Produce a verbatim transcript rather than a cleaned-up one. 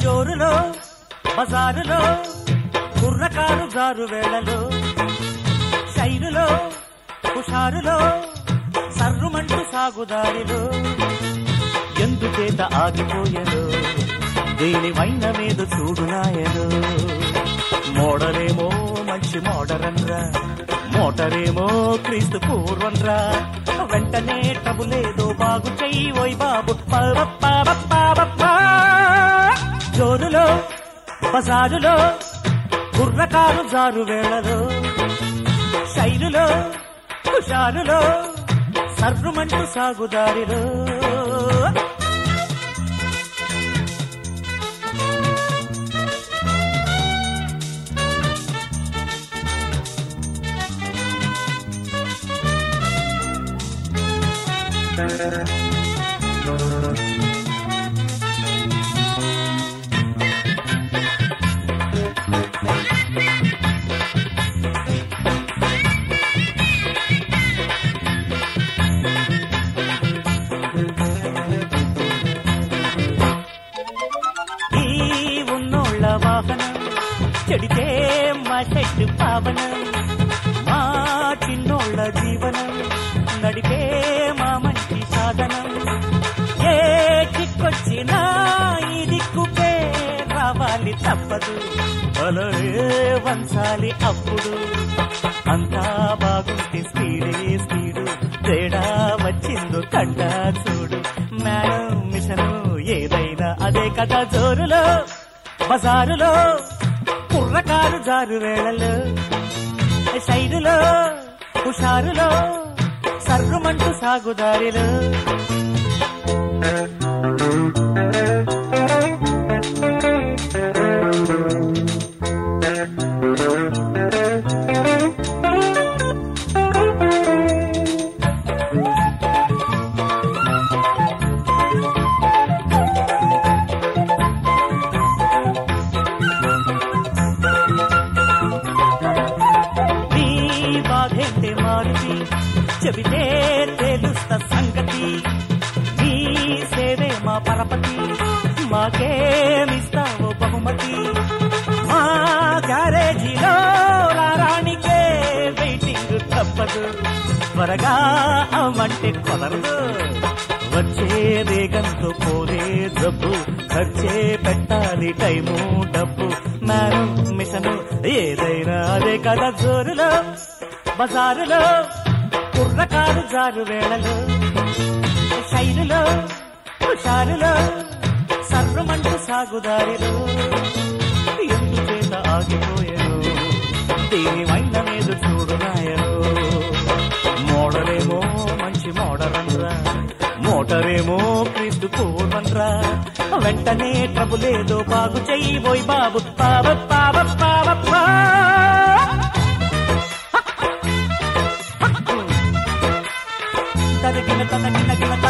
జోరులో బజారులో కుర్రకారు జారు వేళలో శైలులో హుషారులో సర్రుమంటూ సాగుదారిలో ఎందుచేత ఆగిపోయెను దేని వైన మీద చూడునాయను మోడలేమో మంచి మోడరన్రా మోటరేమో క్రీస్తు పూర్వంరా వెంటనే టబులేదో బాగు చెయ్యి ఓయ్ బాబు జోరులో బజారులో కుర్రకారు జారు వేళలో శైలులో హుషారులో సర్రుమంటూ సాగుదారిలో చెడితే మా చెట్టు పావనం మా చిన్నోళ్ళ జీవనం నడిపే మా మంచి సాధనం ఏ చిక్కొచ్చినా ఈ దిక్కుపే రావాలి తప్పదు అలే వంచాలి అప్పుడు అంతా బాగుంటే స్పీడే స్పీడు తేడా వచ్చిందో కంటా చూడు మేడం మిషను ఏదైనా అదే కదా జోరులో బజారులో కుర్రకారు జారు వేళలో శైలులో హుషారులో సర్రుమంటూ సాగుదారిలో మారుతి చెబితే తెలుస్త సంగతి నీ సేవే మా పరపతి మాకేమిస్తావో బహుమతి మా గ్యారేజీలో రారానికే వెయిటింగ్ తప్పదు త్వరగా అవ్వంటే కుదరదు వచ్చే వేగంతో పోలే జబ్బు ఖర్చే పెట్టాలి టైము డబ్బు మేడం మిషను ఏదైనా అదే కదా జోరులో బజారులో కుర్రకారు జారు వేళలో శైలులో హుషారులో సర్వమంటూ సాగుదారిలో ఎందుచేత ఆగిపోయాను దీని వైన మీద చూడునాయను మోడలేమో మంచి మోడరన్రా మోటరేమో క్రీస్తు పూర్వన్రా వెంటనే ట్రబులేదో బాగు చెయ్యి పోయి బాబు పావ పావ పావ పా తనకిన తనకిన